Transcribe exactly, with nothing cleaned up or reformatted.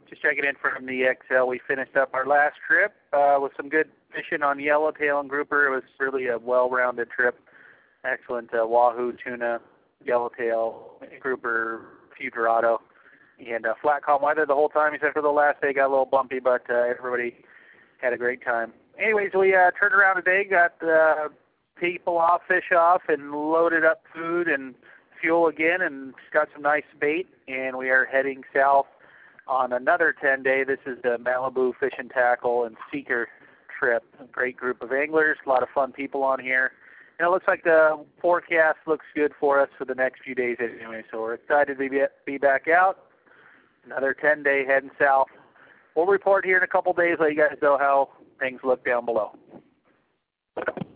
Just checking in from the X L. We finished up our last trip uh, with some good fishing on yellowtail and grouper. It was really a well-rounded trip. Excellent uh, wahoo, tuna, yellowtail, grouper, few dorado, and uh, flat calm weather the whole time except for the last day. Got a little bumpy, but uh, everybody had a great time. Anyways, we uh, turned around today, got uh, people off, fish off, and loaded up food and fuel again, and got some nice bait, and we are heading south on another ten-day. This is the Malibu Fish and Tackle and Seeker trip. A great group of anglers, a lot of fun people on here. And it looks like the forecast looks good for us for the next few days anyway, so we're excited to be, be back out. Another ten-day heading south. We'll report here in a couple days, let you guys know how things look down below.